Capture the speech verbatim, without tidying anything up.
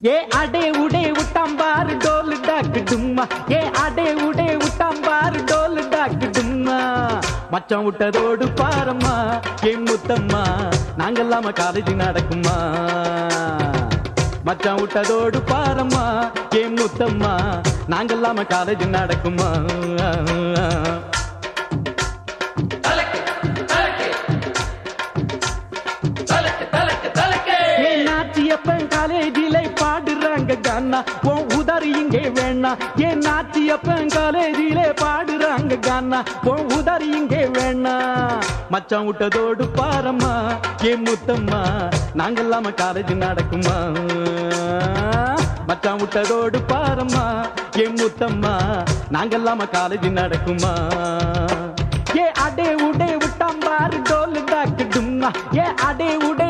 ஏ அடே உடே உட்டாம்பாரு toll dog டும்மா ஏ அடே உடே உட்டாம்பாரு toll dog டும்மா மச்சான் விட்டதோடு பாரம்மா ஏ முத்தம்மா நாங்கெல்லாம காலேஜ் நடக்குமா மச்சான் விட்டதோடு பாரம்மா ஏ முத்தம்மா நாங்கெல்லாம காலேஜ் நடக்குமா காலேஜிலே பாடுறாங்க கானா உன் உதறி இங்கே வேணா ஏன் நாச்சியப்பன் காலேஜிலே பாடுறாங்க கானா உன் உதறி இங்கே வேணா மச்சான் விட்டதோடு பாரம்மா ஏன் முத்தம்மா நாங்கெல்லாம காலேஜ் நடக்குமா மச்சான் விட்டதோடு பாரம்மா ஏன் முத்தம்மா நாங்கெல்லாம காலேஜ் நடக்குமா ஏ அடே உடே விட்டாம்பாரு டோல் டாக்கு டும்மா ஏ அடே உடே